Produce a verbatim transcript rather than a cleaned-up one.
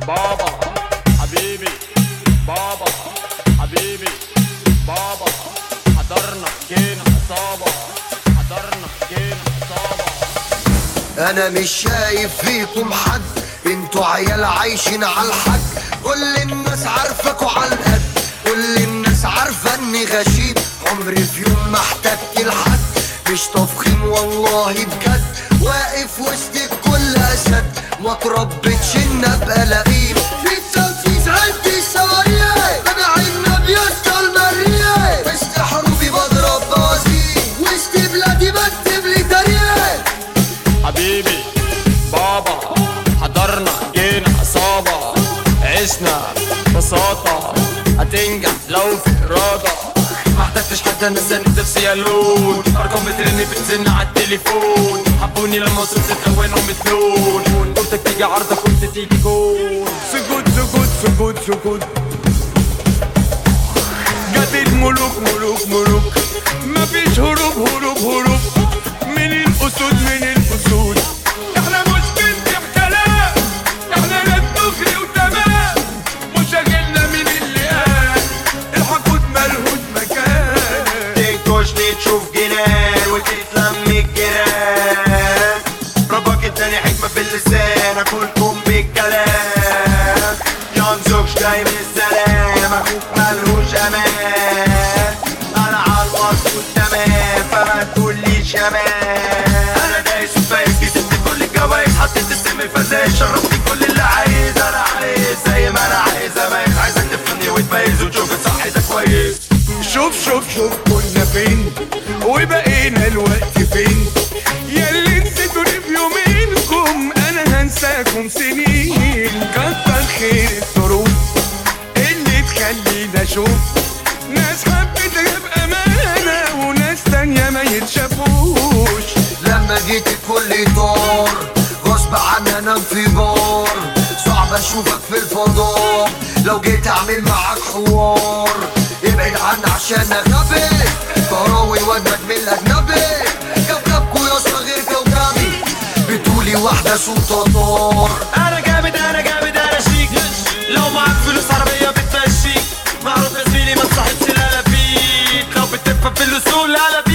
بابا حبيبي بابا حبيبي بابا حضرنا جينا عصابة حضرنا جينا عصابة. انا مش شايف فيكم حد، انتوا عيال عايشين على الحد. كل الناس عارفاكوا على القد، كل الناس عارفة اني غشيم. عمري في يوم ما احتجت لحد، مش تفخيم والله بجد. واقف وسط الكل اسد، ما تربيتش ان ابقى لئيم. في التنفيذ عندي سواريه، انا عنب يا اسطى المريه. وسط حروبي بضرب بوازيك، وسط بلادي بكتب لي تاريخ. حبيبي بابا حضرنا جينا عصابة. عشنا ببساطة هتنجح لو في إرادة. ما احتجتش حد انا ساند نفسي يا لون. ارقام بترن بتزن على التليفون. حبوني لما وصلت التوانهم متلون. قلتك تيجي عرضك قلت تيجي جول. سكوت سكوت سكوت سكوت جت الملوك ملوك ملوك. مفيش هروب هروب هروب من الاسود من الاسود. احنا مش بنتم كلام، احنا لا بنجري وتمام. مشاغلنا من اللي قال الحقود ملهوش مكان. تنكشني تشوف جنان وتتلم الجيران. ربك اداني حكمة في اللسان اكلكم بالكلام. ينزوجش جاي من السلام اخوك ملهوش امان. انا عالمظبوط تمام فما تقوليش يا مان. انا دايس وفايز كسبت كل الجوايز. حطيت السم الفزايز شربت كل اللي عايز. انا عايز زي ما انا عايز اميز. عايزك تفهمني وتميز وتشوف الصح ده كويس. شوف شوف شوف كنا فين وبقينا الوقت فين. ياللي نسيتوني في يومينكم انا هنساكم سنين. كتر خير الظروف اللي تخلينا اشوف ناس حبتها بامانه وناس تانيه ما يتشافوش. لما جيت الكل طار غصب عني انا انفجار. صعب اشوفك في الفضاء لو جيت اعمل معاك حوار. ابعد عني عشان اغنبي كراوي وجبك من الاجنبي. كوكبكوا يا اسطى غير كوكبي، بتقولي واحده صوت طار. انا جامد انا جامد انا شيك. لو معاك فلوس عربية بتمشيك. معروف يا زميلي ما تصاحبش الالافيت. لو بتفهم في الاصول الالافيت.